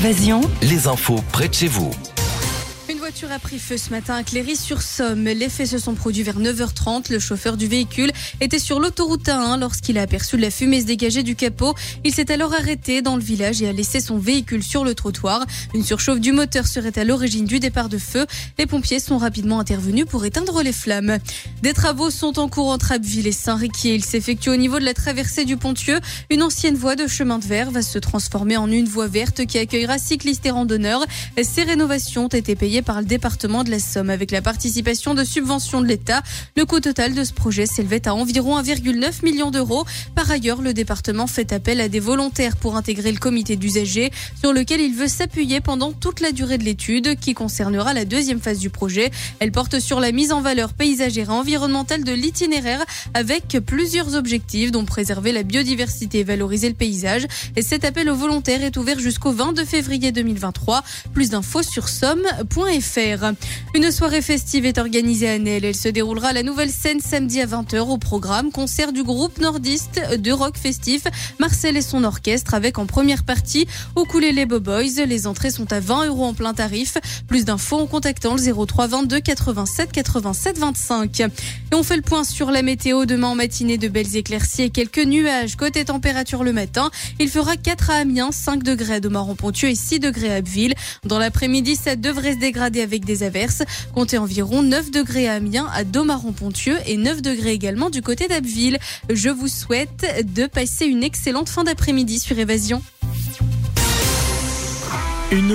Évasion, les infos près de chez vous. Une voiture a pris feu ce matin à Cléry-sur-Somme. Les faits se sont produits vers 9h30. Le chauffeur du véhicule était sur l'autoroute A1 lorsqu'il a aperçu de la fumée se dégager du capot. Il s'est alors arrêté dans le village et a laissé son véhicule sur le trottoir. Une surchauffe du moteur serait à l'origine du départ de feu. Les pompiers sont rapidement intervenus pour éteindre les flammes. Des travaux sont en cours entre Abbeville et Saint-Riquier. Ils s'effectuent au niveau de la traversée du Pontieux. Une ancienne voie de chemin de fer va se transformer en une voie verte qui accueillera cyclistes et randonneurs. Ces rénovations ont été payées par le département de la Somme avec la participation de subventions de l'État. Le coût total de ce projet s'élevait à environ 1,9 million d'euros. Par ailleurs, le département fait appel à des volontaires pour intégrer le comité d'usagers sur lequel il veut s'appuyer pendant toute la durée de l'étude qui concernera la deuxième phase du projet. Elle porte sur la mise en valeur paysagère et environnementale de l'itinéraire avec plusieurs objectifs dont préserver la biodiversité et valoriser le paysage. Et cet appel aux volontaires est ouvert jusqu'au 22 février 2023. Plus d'infos sur somme.fr. Une soirée festive est organisée à Nesle. Elle se déroulera à la Nouvelle Scène samedi à 20h au programme concert du groupe nordiste de rock festif Marcel et son orchestre avec en première partie Ukulele Boboys. Les entrées sont à 20 € en plein tarif. Plus d'infos en contactant le 03 22 87 87 25. Et on fait le point sur la météo. Demain en matinée, de belles éclaircies et quelques nuages. Côté température le matin, il fera 4 à Amiens, 5 degrés à Domaran-Pontieux et 6 degrés à Abbeville. Dans l'après-midi, ça devrait se dégrader avec des averses. Comptez environ 9 degrés à Amiens, à Domaran-Pontieux et 9 degrés également du côté d'Abbeville. Je vous souhaite de passer une excellente fin d'après-midi sur Évasion.